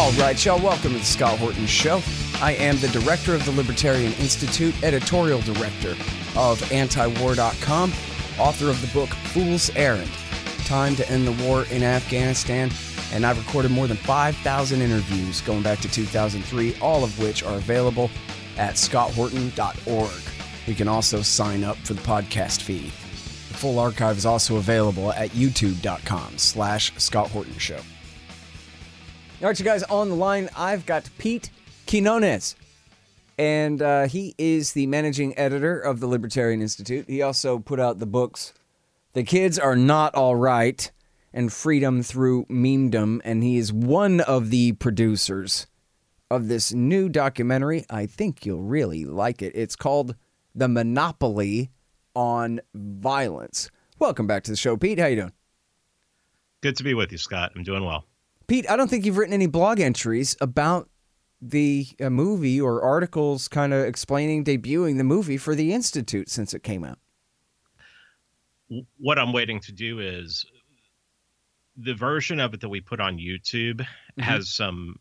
All right, y'all, welcome to the Scott Horton Show. I am the director of the Libertarian Institute, editorial director of antiwar.com, author of the book Fool's Errand, Time to End the War in Afghanistan, and I've recorded more than 5,000 interviews going back to 2003, all of which are available at scotthorton.org. You can also sign up for the podcast feed. The full archive is also available at youtube.com/Scott Horton Show. All right, you guys, on the line, I've got Pete Quinones, and he is the managing editor of the Libertarian Institute. He also put out the books The Kids Are Not All Right and Freedom Through Memedom, and he is one of the producers of this new documentary. I think you'll really like it. It's called The Monopoly on Violence. Welcome back to the show, Pete. How you doing? Good to be with you, Scott. I'm doing well. Pete, I don't think you've written any blog entries about the movie or articles kind of debuting the movie for the Institute since it came out. What I'm waiting to do is the version of it that we put on YouTube has some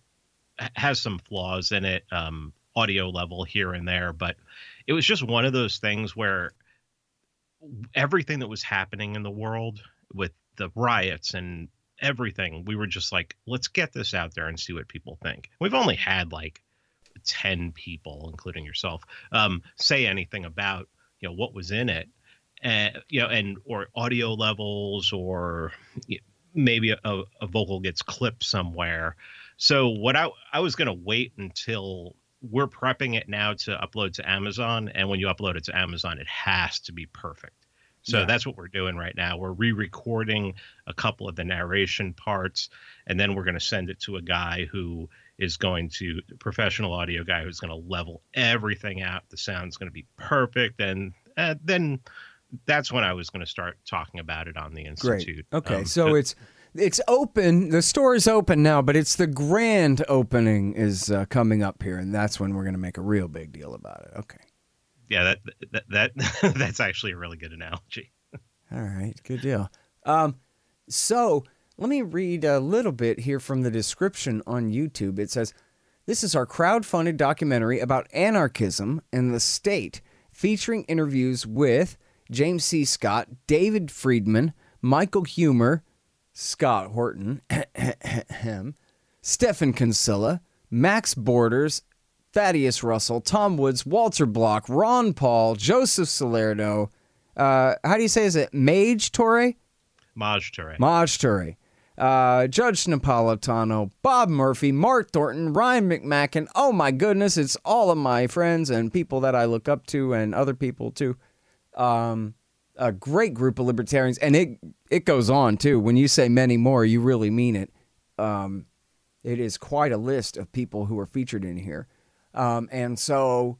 flaws in it, audio level here and there, but it was just one of those things where everything that was happening in the world with the riots and everything, we were just like, let's get this out there and see what people think. We've only had like 10 people, including yourself, say anything about, what was in it, and or audio levels, or maybe a vocal gets clipped somewhere. So what I was going to wait until we're prepping it now to upload to Amazon. And when you upload it to Amazon, it has to be perfect. So that's what we're doing right now. We're re-recording a couple of the narration parts, and then we're going to send it to a guy who is professional audio guy who's going to level everything out. The sound's going to be perfect. And then that's when I was going to start talking about it on the Institute. Great. Okay. So it's open. The store is open now, but it's the grand opening is coming up here, and that's when we're going to make a real big deal about it. Okay. Yeah, that that's actually a really good analogy. All right, good deal. So let me read a little bit here from the description on YouTube. It says, "This is our crowd-funded documentary about anarchism and the state, featuring interviews with James C. Scott, David Friedman, Michael Huemer, Scott Horton, Stephen Kinsella, Max Borders, Thaddeus Russell, Tom Woods, Walter Block, Ron Paul, Joseph Salerno. How do you say, is it Maj Toure? Maj Toure. Maj Toure. Judge Napolitano, Bob Murphy, Mark Thornton, Ryan McMacken. Oh my goodness, it's all of my friends and people that I look up to and other people too. A great group of libertarians. And it goes on too. When you say many more, you really mean it. It is quite a list of people who are featured in here. And so,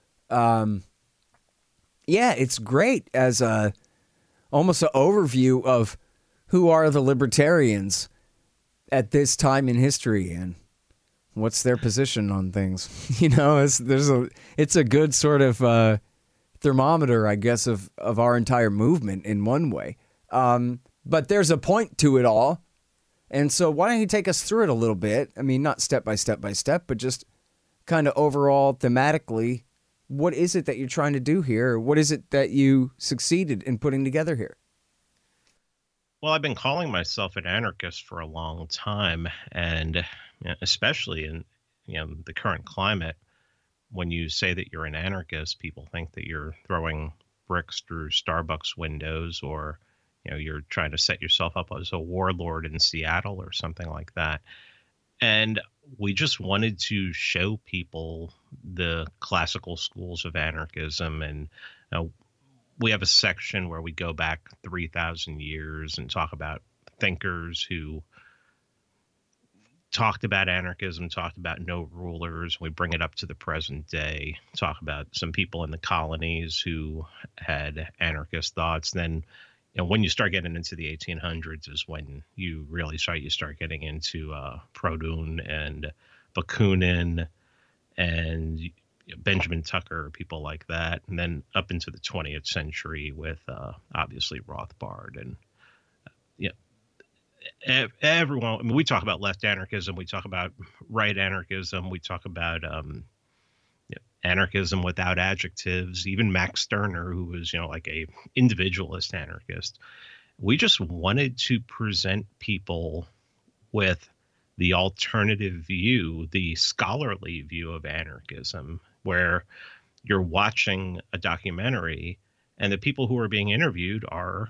it's great as almost an overview of who are the libertarians at this time in history and what's their position on things. It's a good sort of thermometer, I guess, of our entire movement in one way. But there's a point to it all. And so why don't you take us through it a little bit? I mean, not step by step, but just kind of overall thematically, what is it that you're trying to do here? What is it that you succeeded in putting together here? Well, I've been calling myself an anarchist for a long time, and especially in the current climate, when you say that you're an anarchist, people think that you're throwing bricks through Starbucks windows, or you're trying to set yourself up as a warlord in Seattle or something like that. And we just wanted to show people the classical schools of anarchism. And we have a section where we go back 3,000 years and talk about thinkers who talked about anarchism, talked about no rulers. We bring it up to the present day, talk about some people in the colonies who had anarchist thoughts. Then when you start getting into the 1800s is when you really start getting into Proudhon and Bakunin and Benjamin Tucker, people like that. And then up into the 20th century with obviously Rothbard. And everyone. I mean, we talk about left anarchism, we talk about right anarchism, we talk about anarchism without adjectives. Even Max Stirner, who was like a individualist anarchist. We just wanted to present people with the alternative view, the scholarly view of anarchism, where you're watching a documentary and the people who are being interviewed are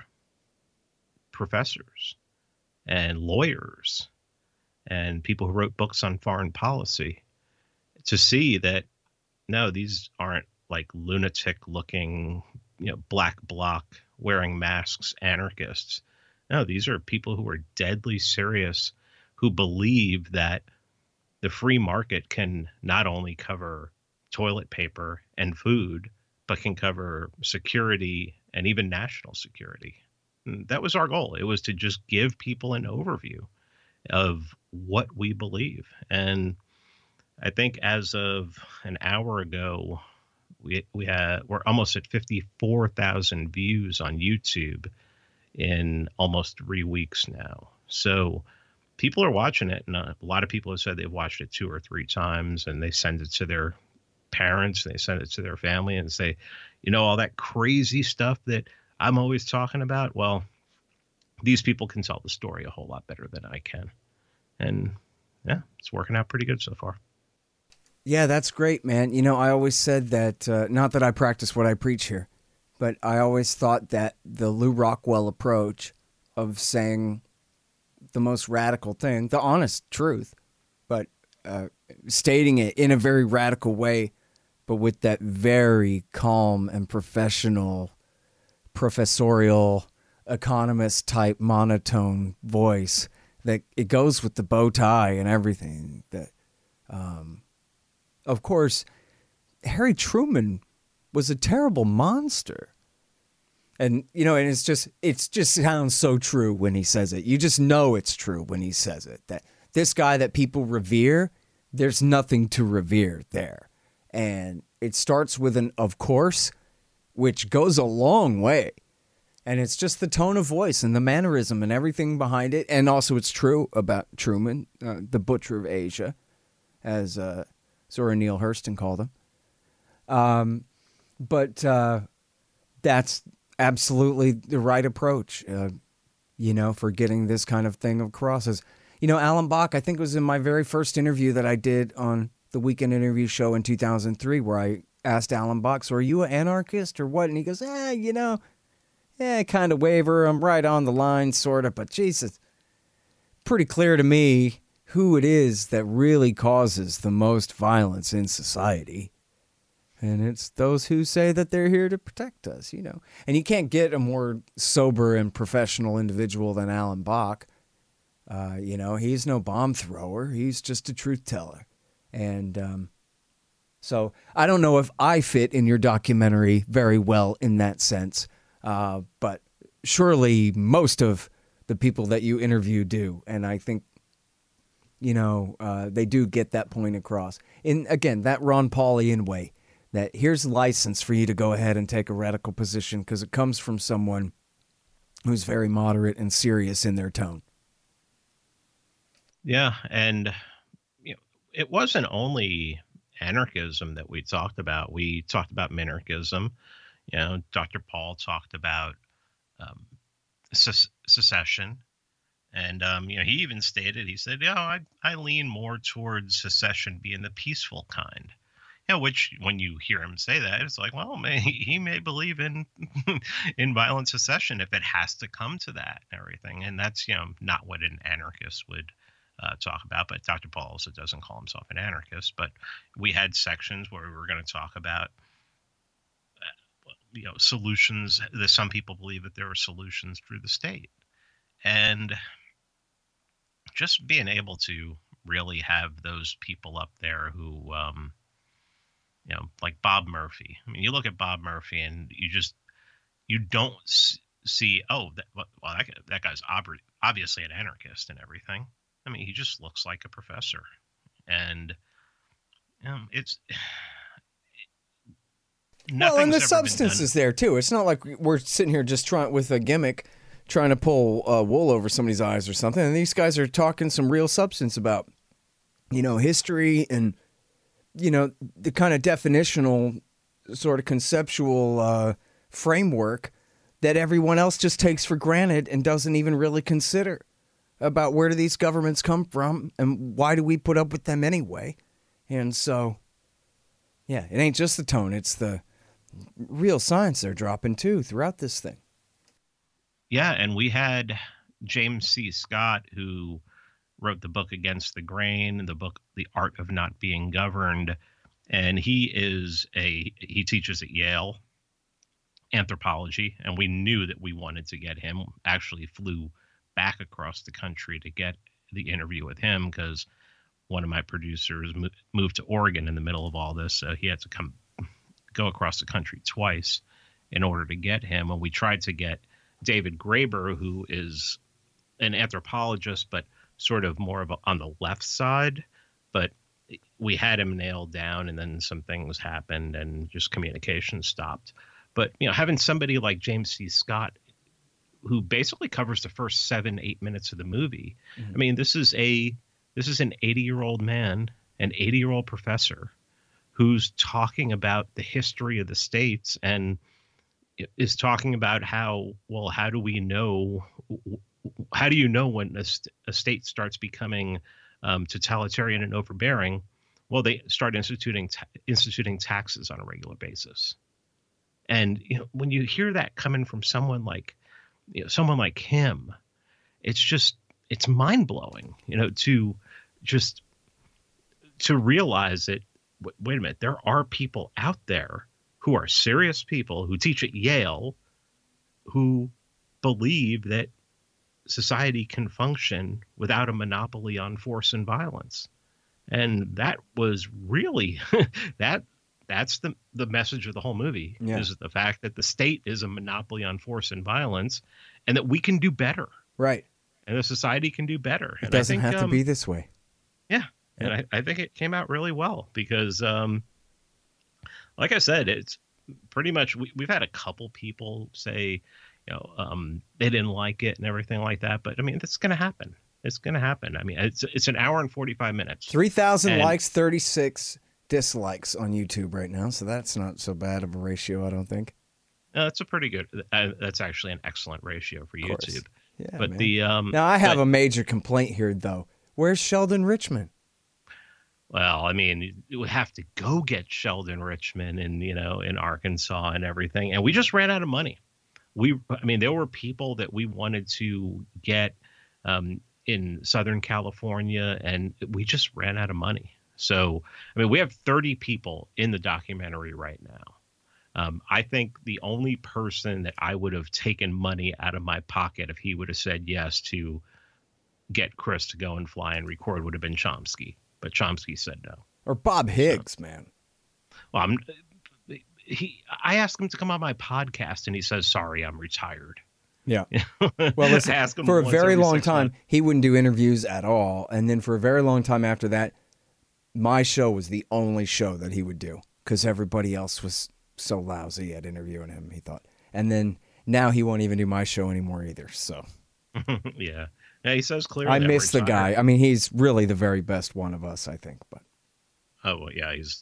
professors and lawyers and people who wrote books on foreign policy, to see that no, these aren't like lunatic looking, black bloc wearing masks anarchists. No, these are people who are deadly serious, who believe that the free market can not only cover toilet paper and food, but can cover security and even national security. And that was our goal. It was to just give people an overview of what we believe. And I think as of an hour ago, we're almost at 54,000 views on YouTube in almost 3 weeks now. So people are watching it, and a lot of people have said they've watched it 2 or 3 times, and they send it to their parents, they send it to their family, and say, all that crazy stuff that I'm always talking about. Well, these people can tell the story a whole lot better than I can. And yeah, it's working out pretty good so far. Yeah, that's great, man. I always said that, not that I practice what I preach here, but I always thought that the Lew Rockwell approach of saying the most radical thing, the honest truth, but stating it in a very radical way, but with that very calm and professional, professorial, economist type monotone voice, that it goes with the bow tie and everything. That, of course, Harry Truman was a terrible monster. And, and it just sounds so true when he says it. You just know it's true when he says it, that this guy that people revere, there's nothing to revere there. And it starts with an of course, which goes a long way. And it's just the tone of voice and the mannerism and everything behind it. And also it's true about Truman, the butcher of Asia, as Zora Neale Hurston called him. But that's absolutely the right approach, for getting this kind of thing across. As Alan Bach, I think it was in my very first interview that I did on the Weekend Interview Show in 2003, where I asked Alan Bach, so are you an anarchist or what? And he goes, kind of waver. I'm right on the line, sort of, but Jesus, pretty clear to me who it is that really causes the most violence in society. And it's those who say that they're here to protect us, And you can't get a more sober and professional individual than Alan Bach. He's no bomb thrower. He's just a truth teller. And so I don't know if I fit in your documentary very well in that sense, but surely most of the people that you interview do. And I think, they do get that point across. In, again, that Ron Paulian way, that here's license for you to go ahead and take a radical position because it comes from someone who's very moderate and serious in their tone. Yeah, and it wasn't only anarchism that we talked about. We talked about minarchism. Dr. Paul talked about secession. And, he even stated, he said, I lean more towards secession being the peaceful kind. Which when you hear him say that, it's like, well, he may believe in in violent secession if it has to come to that and everything. And that's, not what an anarchist would talk about. But Dr. Paul also doesn't call himself an anarchist. But we had sections where we were going to talk about, solutions that some people believe that there are solutions through the state. And just being able to really have those people up there who, like Bob Murphy. I mean, you look at Bob Murphy and you don't see, that guy's obviously an anarchist and everything. I mean, he just looks like a professor. And it's... Well, and the substance is there too. It's not like we're sitting here just trying with a gimmick trying to pull wool over somebody's eyes or something. And these guys are talking some real substance about, history and, the kind of definitional sort of conceptual framework that everyone else just takes for granted and doesn't even really consider about where do these governments come from and why do we put up with them anyway. And so, yeah, it ain't just the tone. It's the real science they're dropping, too, throughout this thing. Yeah, and we had James C. Scott, who wrote the book Against the Grain, the book The Art of Not Being Governed, and he teaches at Yale anthropology, and we knew that we wanted to get him. Actually flew back across the country to get the interview with him because one of my producers moved to Oregon in the middle of all this, so he had to go across the country twice in order to get him. And we tried to get David Graeber, who is an anthropologist, but sort of more of on the left side. But we had him nailed down, and then some things happened, and just communication stopped. But having somebody like James C. Scott, who basically covers the first 7-8 minutes of the movie, mm-hmm. I mean, this is an 80-year-old man, an 80-year-old professor, who's talking about the history of the states and is talking about how do you know when a state starts becoming totalitarian and overbearing? Well, they start instituting taxes on a regular basis. And when you hear that coming from someone like him, it's mind blowing, to realize that, wait a minute, there are people out there who are serious people who teach at Yale who believe that society can function without a monopoly on force and violence. And that was really that's the message of the whole movie, is the fact that the state is a monopoly on force and violence, and that we can do better. Right. And the society can do better. It doesn't have to be this way. Yeah. And I think it came out really well because, like I said, it's pretty much, we've had a couple people say, they didn't like it and everything like that. But I mean, that's going to happen. It's going to happen. I mean, it's an hour and 45 minutes. 3,000 likes, 36 dislikes on YouTube right now. So that's not so bad of a ratio, I don't think. That's a pretty good, that's actually an excellent ratio for YouTube. Yeah, but man. Now I have a major complaint here though. Where's Sheldon Richman? Well, I mean, you would have to go get Sheldon Richman in Arkansas and everything. And we just ran out of money. There were people that we wanted to get in Southern California, and we just ran out of money. So, we have 30 people in the documentary right now. I think the only person that I would have taken money out of my pocket if he would have said yes to get Chris to go and fly and record would have been Chomsky. But Chomsky said no. Or Bob Higgs, man. Well, I asked him to come on my podcast, and he says, "Sorry, I'm retired." Yeah. Well, listen, for a very long time, he wouldn't do interviews at all. And then for a very long time after that, my show was the only show that he would do because everybody else was so lousy at interviewing him, he thought. And then now he won't even do my show anymore either. So, yeah. Yeah, he says clearly. I miss the guy. I mean, he's really the very best one of us, I think. But well, yeah, he's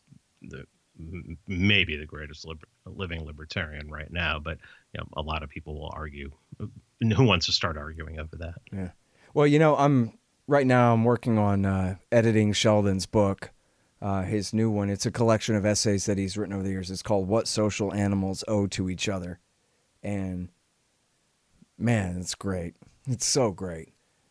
maybe the greatest living libertarian right now. But a lot of people will argue. Who wants to start arguing over that? Yeah. Well, I'm working on editing Sheldon's book, his new one. It's a collection of essays that he's written over the years. It's called "What Social Animals Owe to Each Other," and man, it's great. It's so great.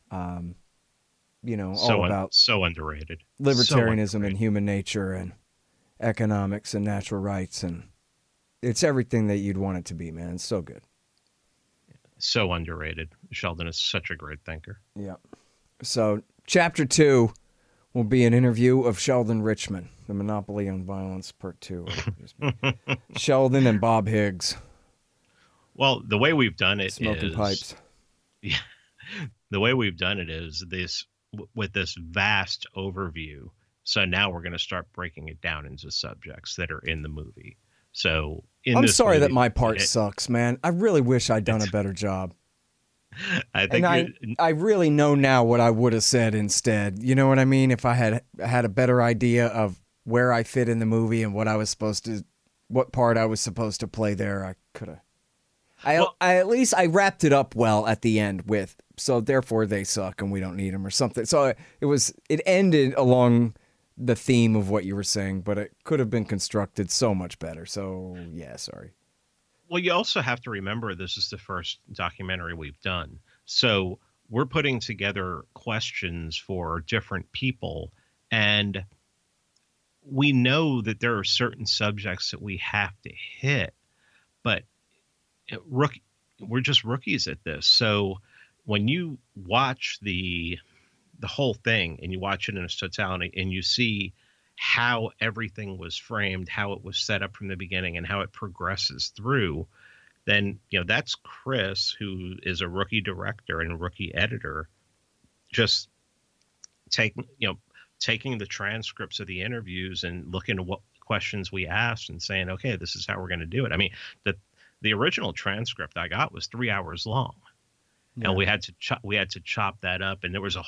All about so underrated libertarianism and human nature and economics and natural rights, and it's everything that you'd want it to be, man. It's so good. So underrated. Sheldon is such a great thinker. Yeah. So chapter 2 will be an interview of Sheldon Richman, The Monopoly on Violence, Part 2. Sheldon and Bob Higgs. Well, the way we've done it smoking pipes. Yeah. The way we've done it is with this vast overview. So now we're going to start breaking it down into subjects that are in the movie. So I'm sorry that my part sucks, man. I really wish I'd done a better job. I think I really know now what I would have said instead. You know what I mean? If I had a better idea of where I fit in the movie and what part I was supposed to play there, I could have. I at least I wrapped it up well at the end with, so therefore they suck and we don't need them or something. So it ended along the theme of what you were saying, but it could have been constructed so much better. So yeah, sorry. Well, you also have to remember this is the first documentary we've done. So we're putting together questions for different people, and we know that there are certain subjects that we have to hit, but we're just rookies at this. So when you watch the whole thing and you watch it in its totality and you see how everything was framed, how it was set up from the beginning and how it progresses through, then, that's Chris, who is a rookie director and a rookie editor, just taking the transcripts of the interviews and looking at what questions we asked and saying, okay, this is how we're going to do it. I mean, the original transcript I got was 3 hours long. Yeah. And we had to chop that up, and there was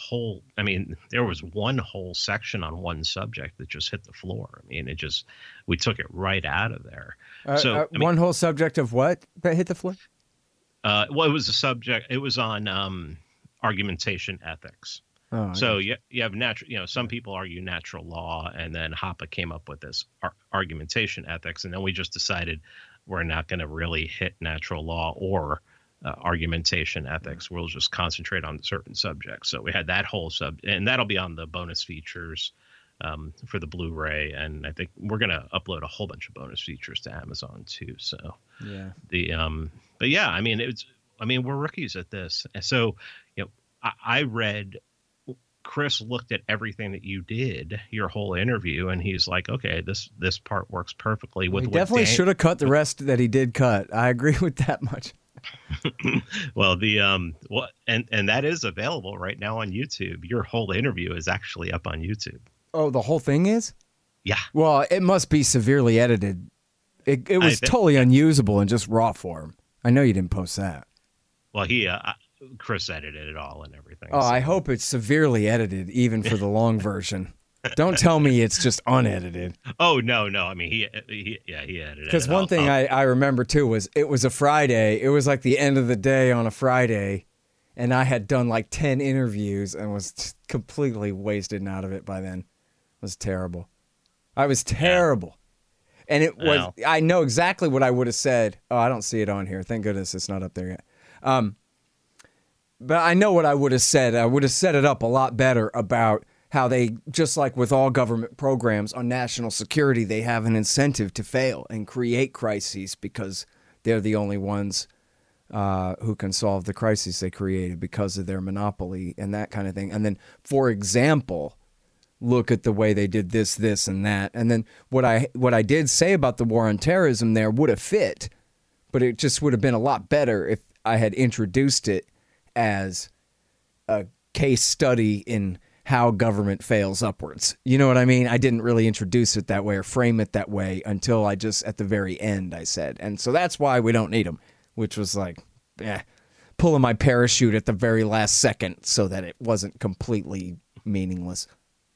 one whole section on one subject that just hit the floor. I mean, we took it right out of there. One whole subject of what that hit the floor? It was a subject. It was on argumentation ethics. Oh, so you have natural. Some people argue natural law, and then Hoppe came up with this argumentation ethics, and then we just decided we're not going to really hit natural law or argumentation ethics. We'll just concentrate on certain subjects. So we had that whole and that'll be on the bonus features for the Blu-ray. And I think we're going to upload a whole bunch of bonus features to Amazon too. So yeah, but yeah, I mean, we're rookies at this. So, I read, Chris looked at everything that you did, your whole interview, and he's like, okay, this part works perfectly with. He definitely should have cut the rest that he did cut. I agree with that much. Well, and that is available right now on YouTube. Your whole interview is actually up on YouTube. Oh, the whole thing is? Yeah. Well, it must be severely edited. It was totally unusable in just raw form. I know you didn't post that. Well, Chris edited it all and everything. Oh, so. I hope it's severely edited, even for the long version. Don't tell me it's just unedited. Oh, no. I mean, he edited it. Because one thing I remember, too, was it was a Friday. It was like the end of the day on a Friday, and I had done like 10 interviews and was completely wasted out of it by then. It was terrible. I was terrible. Yeah. And it was, I know exactly what I would have said. Oh, I don't see it on here. Thank goodness it's not up there yet. But I know what I would have said. I would have set it up a lot better about how they, just like with all government programs on national security, they have an incentive to fail and create crises because they're the only ones who can solve the crises they created because of their monopoly and that kind of thing. And then, for example, look at the way they did this, and that. And then what I did say about the war on terrorism there would have fit, but it just would have been a lot better if I had introduced it as a case study in how government fails upwards. You know what I mean? I didn't really introduce it that way or frame it that way until I just, at the very end, I said. And so that's why we don't need them, which was like, pulling my parachute at the very last second so that it wasn't completely meaningless.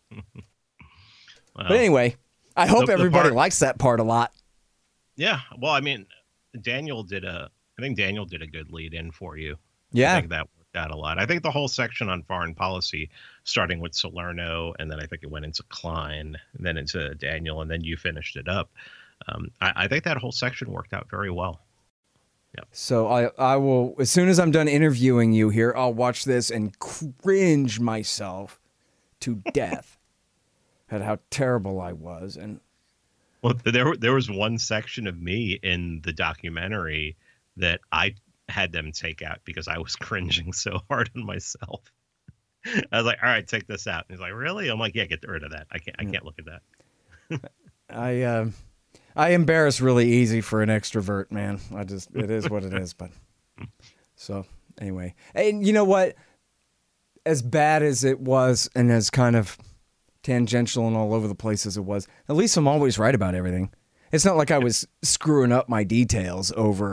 But anyway, I hope everybody likes that part a lot. Yeah. Well, I mean, Daniel did a good lead in for you. Yeah. I think that worked out a lot. I think the whole section on foreign policy, starting with Salerno, and then I think it went into Klein, and then into Daniel, and then you finished it up. I think that whole section worked out very well. Yep. So I will, as soon as I'm done interviewing you here, I'll watch this and cringe myself to death at how terrible I was. And well, there was one section of me in the documentary that I had them take out because I was cringing so hard on myself. I was like, all right, take this out. And he's like, really? I'm like, yeah, get rid of that. I can't look at that. I embarrass really easy for an extrovert, man. It is what it is. But so anyway, and you know what? As bad as it was and as kind of tangential and all over the place as it was, at least I'm always right about everything. It's not like I was screwing up my details over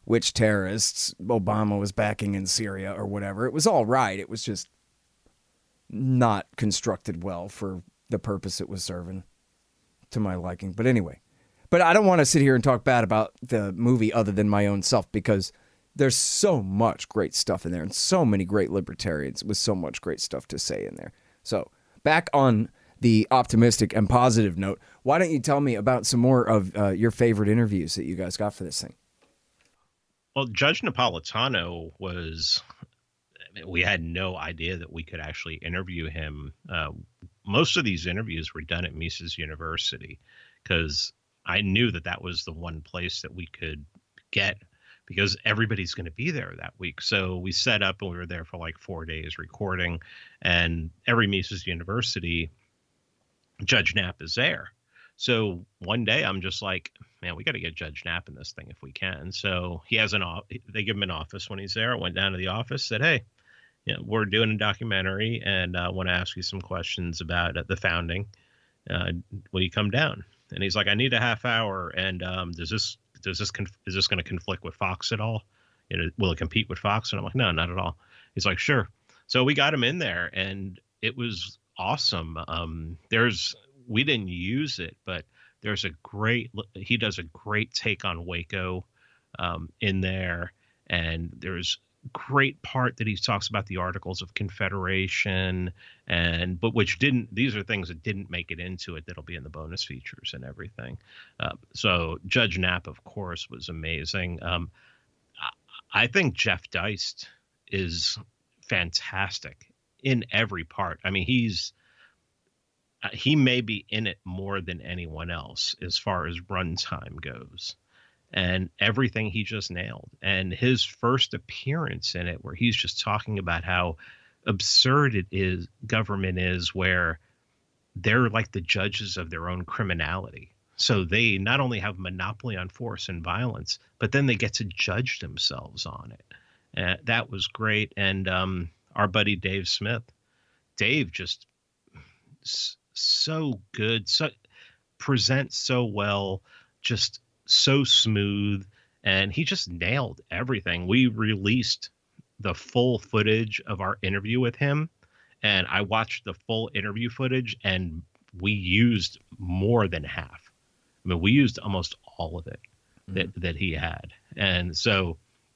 which terrorists Obama was backing in Syria or whatever. It was all right. It was just not constructed well for the purpose it was serving to my liking. But anyway, but I don't want to sit here and talk bad about the movie other than my own self, because there's so much great stuff in there and so many great libertarians with so much great stuff to say in there. So back on the optimistic and positive note, why don't you tell me about some more of your favorite interviews that you guys got for this thing? Well, Judge Napolitano was, we had no idea that we could actually interview him. Most of these interviews were done at Mises University, because I knew that that was the one place that we could get, because everybody's going to be there that week. So we set up and we were there for like 4 days recording, and every Mises University, Judge Knapp is there. So one day I'm just like, man, we got to get Judge Knapp in this thing if we can. So he has they give him an office when he's there. I went down to the office, said, hey, we're doing a documentary, and I want to ask you some questions about the founding. Will you come down? And he's like, I need a half hour. And is this going to conflict with Fox at all? Will it compete with Fox? And I'm like, no, not at all. He's like, sure. So we got him in there, and it was awesome. We didn't use it, but he does a great take on Waco in there. And there's great part that he talks about the Articles of Confederation, these are things that didn't make it into it, that'll be in the bonus features and everything. So Judge Knapp, of course, was amazing. I think Jeff Deist is fantastic in every part. I mean, he may be in it more than anyone else as far as runtime goes, and everything he just nailed. And his first appearance in it, where he's just talking about how absurd government is, where they're like the judges of their own criminality. So they not only have monopoly on force and violence, but then they get to judge themselves on it. That was great. And our buddy Dave Smith, Dave just so good, presents so well, just so smooth, and he just nailed everything. We released the full footage of our interview with him, and I watched the full interview footage, and we used more than half. I mean, we used almost all of it that he had. And so,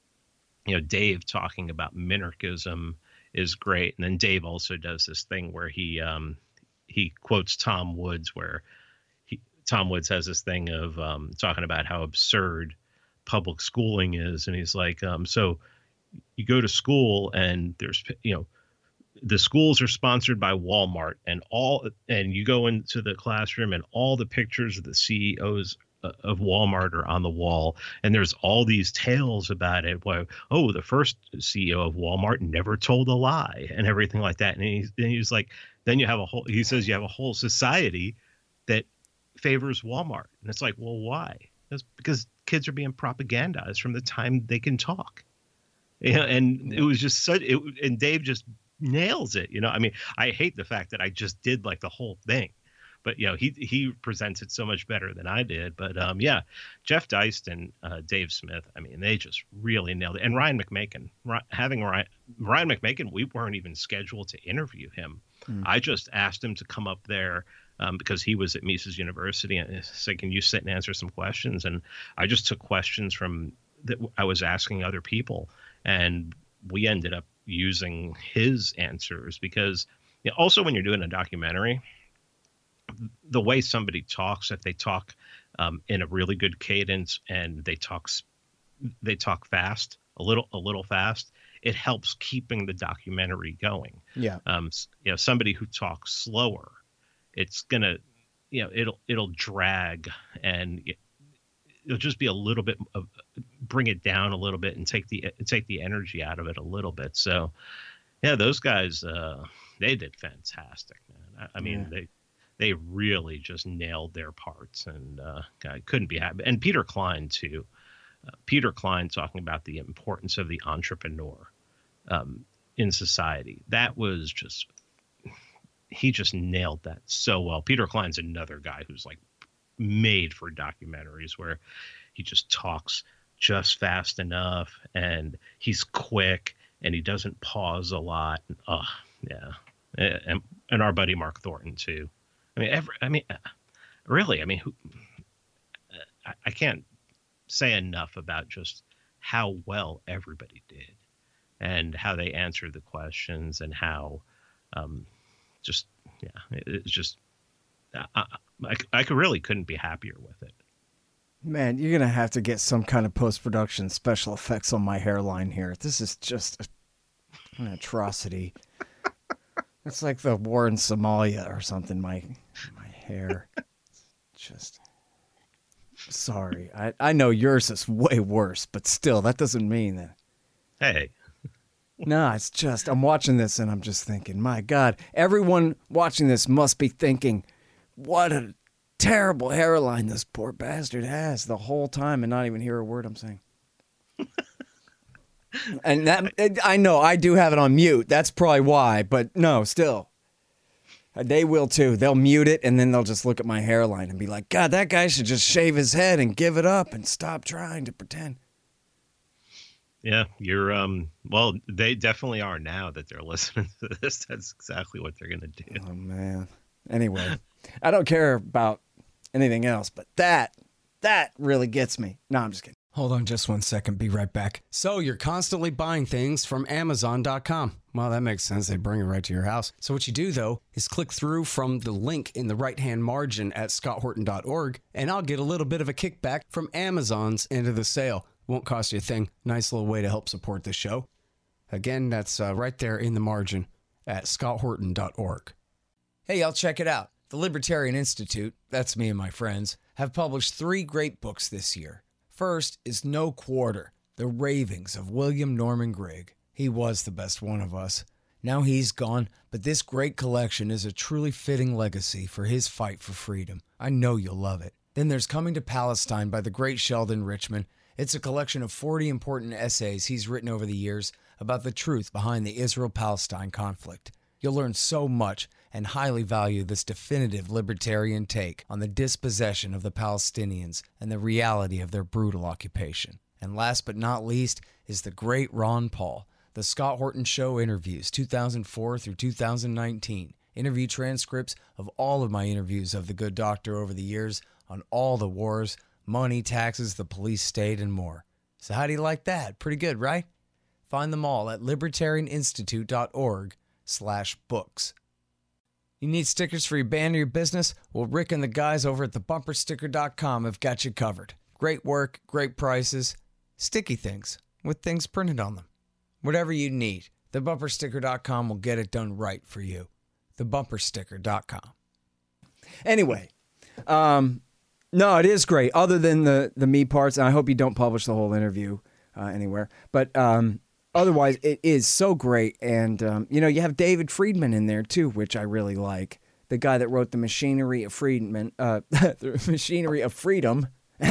Dave talking about minarchism is great. And then Dave also does this thing where he quotes Tom Woods, where Tom Woods has this thing of talking about how absurd public schooling is. And he's like, so you go to school, and there's, the schools are sponsored by Walmart, and you go into the classroom, and all the pictures of the CEOs of Walmart are on the wall. And there's all these tales about it. Where, the first CEO of Walmart never told a lie, and everything like that. And he's like, then you have he says you have a whole society that favors Walmart. And it's like, well, why? That's because kids are being propagandized from the time they can talk. And it was just and Dave just nails it. I mean, I hate the fact that I just did like the whole thing, but he presents it so much better than I did. But Jeff Deist and Dave Smith, I mean, they just really nailed it. And Ryan McMaken, Ryan McMaken, we weren't even scheduled to interview him. I just asked him to come up there because he was at Mises University, and said, can you sit and answer some questions? And I just took questions from that I was asking other people, and we ended up using his answers, because also when you're doing a documentary, the way somebody talks, if they talk in a really good cadence, and they talk fast, a little fast, it helps keeping the documentary going. Yeah. Somebody who talks slower, it's gonna, it'll drag, and it'll just be a little bit of, bring it down a little bit and take the energy out of it a little bit. So those guys, they did fantastic, man. I mean, they really just nailed their parts, and I couldn't be happy. And Peter Klein too. Peter Klein talking about the importance of the entrepreneur in society. That was just, he just nailed that so well. Peter Klein's another guy who's like made for documentaries, where he just talks just fast enough, and he's quick, and he doesn't pause a lot. Oh, yeah. And our buddy Mark Thornton too. Really, I can't say enough about just how well everybody did, and how they answered the questions, and how, it's just, I really couldn't be happier with it. Man, you're going to have to get some kind of post-production special effects on my hairline here. This is just an atrocity. It's like the war in Somalia or something, my hair. Just, sorry. I know yours is way worse, but still, that doesn't mean that. Hey. No, it's just, I'm watching this and I'm just thinking, my God, everyone watching this must be thinking, what a terrible hairline this poor bastard has the whole time and not even hear a word I'm saying. And that, I know I do have it on mute. That's probably why, but no, still. They will too. They'll mute it and then they'll just look at my hairline and be like, God, that guy should just shave his head and give it up and stop trying to pretend. Yeah, you're, well, they definitely are now that they're listening to this. That's exactly what they're going to do. Oh, man. Anyway, I don't care about anything else, but that really gets me. No, I'm just kidding. Hold on just 1 second. Be right back. So you're constantly buying things from Amazon.com. Well, that makes sense. They bring it right to your house. So what you do, though, is click through from the link in the right-hand margin at scotthorton.org, and I'll get a little bit of a kickback from Amazon's end of the sale. Won't cost you a thing. Nice little way to help support the show. Again, that's right there in the margin at scotthorton.org. Hey, y'all, check it out. The Libertarian Institute, that's me and my friends, have published 3 great books this year. First is No Quarter, The Ravings of William Norman Grigg. He was the best one of us. Now he's gone, but this great collection is a truly fitting legacy for his fight for freedom. I know you'll love it. Then there's Coming to Palestine by the great Sheldon Richman. It's a collection of 40 important essays he's written over the years about the truth behind the Israel-Palestine conflict. You'll learn so much and highly value this definitive libertarian take on the dispossession of the Palestinians and the reality of their brutal occupation. And last but not least is the great Ron Paul, The Scott Horton Show Interviews, 2004 through 2019. Interview transcripts of all of my interviews of the good doctor over the years on all the wars, money, taxes, the police state, and more. So how do you like that? Pretty good, right? Find them all at libertarianinstitute.org/books. You need stickers for your band or your business? Well, Rick and the guys over at thebumpersticker.com have got you covered. Great work, great prices, sticky things with things printed on them. Whatever you need, thebumpersticker.com will get it done right for you. Thebumpersticker.com. Anyway, no, it is great. Other than the me parts, and I hope you don't publish the whole interview anywhere. But otherwise, it is so great. And, you have David Friedman in there, too, which I really like. The guy that wrote The Machinery of Freedom, The Machinery of Freedom,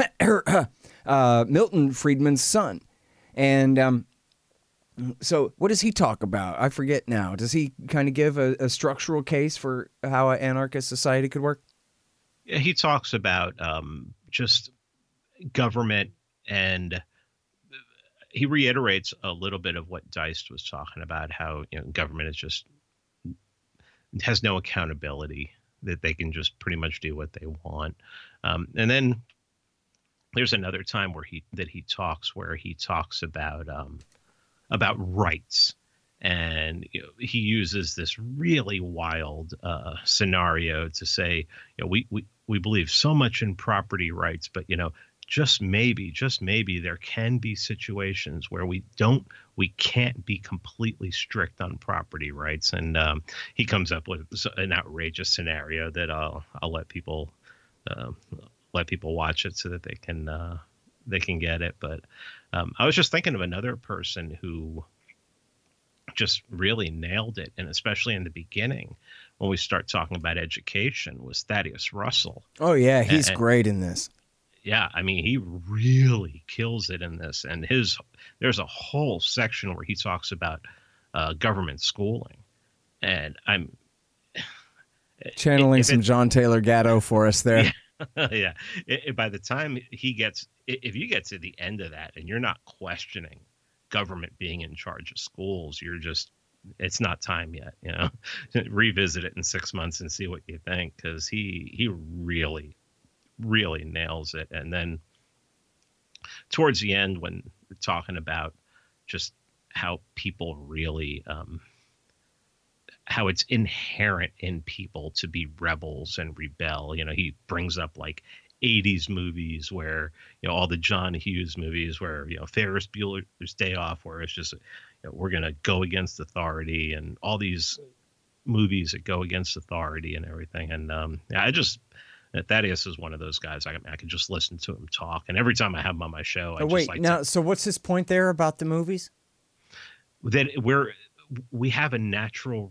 Milton Friedman's son. And so what does he talk about? I forget now. Does he kind of give a structural case for how an anarchist society could work? Yeah, he talks about just government, and he reiterates a little bit of what Deist was talking about, how government is just has no accountability, that they can just pretty much do what they want. And then there's another time where he talks about rights, and he uses this really wild scenario to say, we believe so much in property rights, but just maybe there can be situations where we can't be completely strict on property rights. And he comes up with an outrageous scenario that I'll let people watch it so that they can get it. But I was just thinking of another person who just really nailed it, and especially in the beginning when we start talking about education, was Thaddeus Russell. Oh yeah, he's great in this. Yeah, he really kills it in this. And there's a whole section where he talks about government schooling. And I'm channeling some John Taylor Gatto for us there. Yeah. By the time if you get to the end of that and you're not questioning government being in charge of schools, it's not time yet, revisit it in 6 months and see what you think. Cause he really, really nails it. And then towards the end, when we're talking about just how people really, how it's inherent in people to be rebels and rebel. He brings up like 80s movies where, all the John Hughes movies where, Ferris Bueller's Day Off, where it's just, we're going to go against authority, and all these movies that go against authority and everything. And Thaddeus is one of those guys. I can just listen to him talk. And every time I have him on my show, so what's his point there about the movies? That we have a natural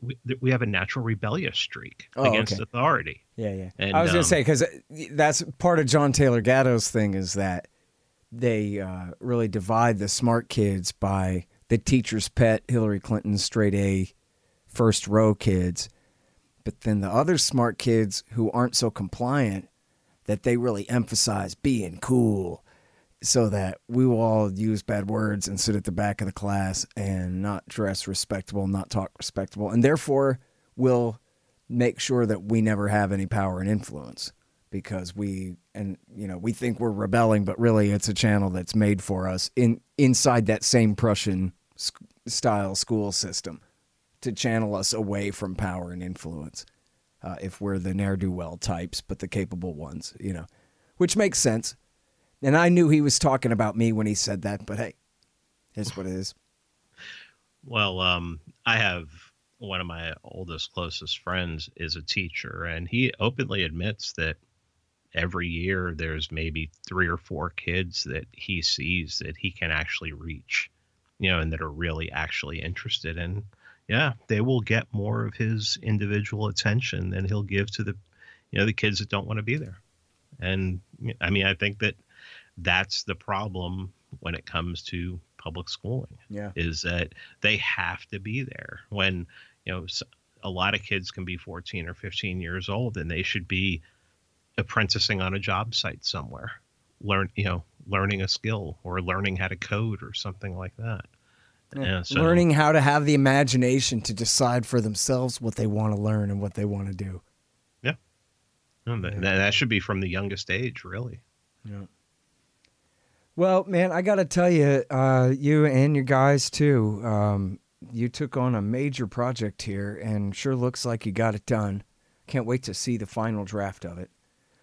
rebellious streak against authority. Yeah. And I was going to say, because that's part of John Taylor Gatto's thing, is that they really divide the smart kids by the teacher's pet, Hillary Clinton's straight A, first row kids. But then the other smart kids who aren't so compliant, that they really emphasize being cool, so that we will all use bad words and sit at the back of the class and not dress respectable, not talk respectable, and therefore will make sure that we never have any power and influence, because we think we're rebelling, but really it's a channel that's made for us inside that same Prussian style school system to channel us away from power and influence. If we're the ne'er-do-well types, but the capable ones, which makes sense. And I knew he was talking about me when he said that, but hey, it's what it is. Well, I have one of my oldest, closest friends is a teacher, and he openly admits that every year there's maybe 3 or 4 kids that he sees that he can actually reach, and that are really actually interested in. Yeah, they will get more of his individual attention than he'll give to the kids that don't want to be there. And I mean, I think that's the problem when it comes to public schooling. Yeah. Is that they have to be there when, a lot of kids can be 14 or 15 years old, and they should be apprenticing on a job site somewhere, learning a skill or learning how to code or something like that. Yeah. So, learning how to have the imagination to decide for themselves what they want to learn and what they want to do. Yeah. That should be from the youngest age, really. Yeah. Well, man, I got to tell you, you and your guys too, you took on a major project here and sure looks like you got it done. Can't wait to see the final draft of it.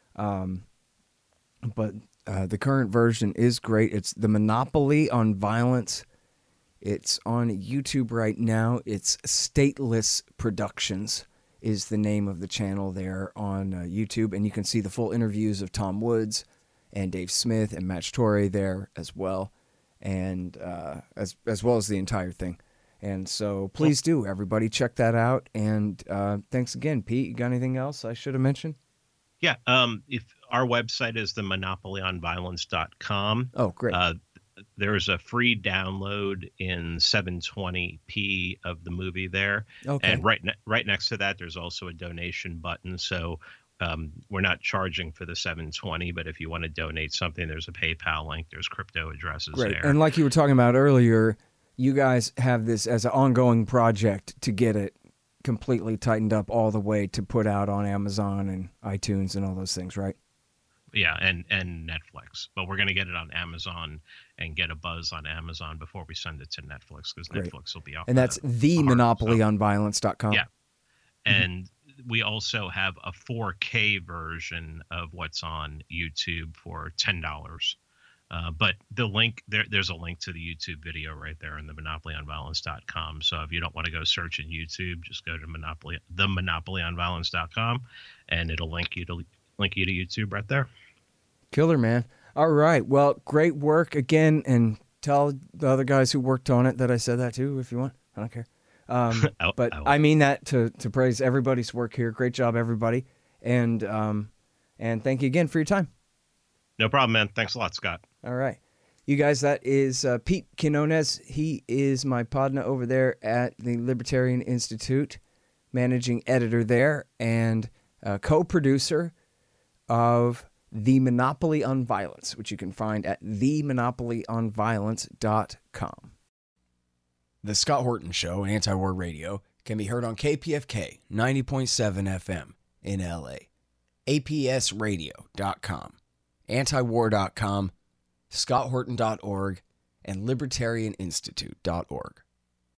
But the current version is great. It's The Monopoly on Violence. It's on YouTube right now. It's Stateless Productions is the name of the channel there on YouTube. And you can see the full interviews of Tom Woods and Dave Smith and Match Torre there as well. And as well as the entire thing. And so please do, everybody, check that out. And thanks again, Pete. You got anything else I should have mentioned? Yeah. If our website is themonopolyonviolence.com. Oh, great. There's a free download in 720p of the movie there. Okay. And right next to that, there's also a donation button. So we're not charging for the 720, but if you want to donate something, there's a PayPal link. There's crypto addresses there. And like you were talking about earlier, you guys have this as an ongoing project to get it completely tightened up all the way to put out on Amazon and iTunes and all those things, right? Yeah, and Netflix. But we're going to get it on Amazon and get a buzz on Amazon before we send it to Netflix, because Netflix will be off. And that's themonopolyonviolence.com. Yeah. And we also have a 4K version of what's on YouTube for $10. But the link there's a link to the YouTube video right there in the monopolyonviolence.com. So if you don't want to go search in YouTube, just go to themonopolyonviolence.com and it'll link you to YouTube right there. Killer, man. All right. Well, great work again, and tell the other guys who worked on it that I said that too, if you want. I don't care. I mean that to praise everybody's work here. Great job, everybody. And thank you again for your time. No problem, man. Thanks a lot, Scott. All right. You guys, that is Pete Quinones. He is my podna over there at the Libertarian Institute, managing editor there and co-producer of The Monopoly on Violence, which you can find at themonopolyonviolence.com. The Scott Horton Show, Anti-War Radio, can be heard on KPFK 90.7 FM in LA, APSradio.com, antiwar.com, scotthorton.org, and libertarianinstitute.org.